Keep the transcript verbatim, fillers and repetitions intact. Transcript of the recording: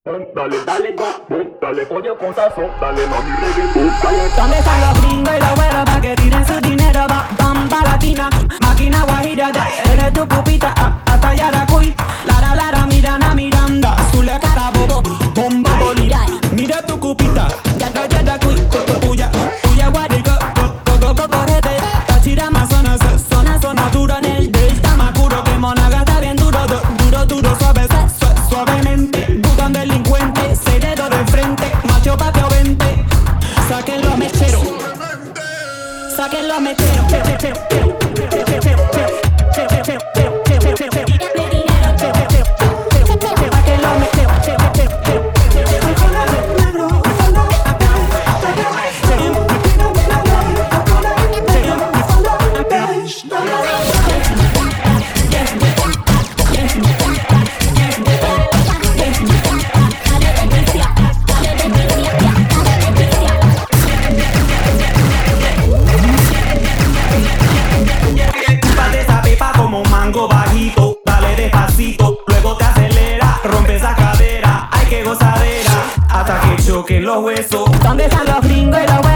Dale, dale, go, boom, dale, pollo con sazón, dale, mami, reggaetón, dale. ¿Dónde están los gringos y los güeros pa' que tiren su dinero? Ba, bamba latina, máquina guajira, ya eres tu pupita, ah, hasta Yaracuy. Lara, lara, Mirana, Miranda, Zulia, Carabobo, bomba, bolira. Mira tu cupita, ya no Yaracuy, puya, puya, guarico, coco, coco, correte. Tachira, Amazonas, zona, zona dura en el delta, Macuro, que Monaga está bien duro, du- duro, duro, suave, su- suavemente. Buscan delincuente, seis dedos de frente, macho patio vente. Saquen los mecheros, saquen los mecheros. Saquen los Chúpate esa pepa como un mango bajito, dale despacito, luego te acelera, rompe esa cadera, ay que gozadera, hasta que choquen los huesos. ¿Dónde están los gringos y los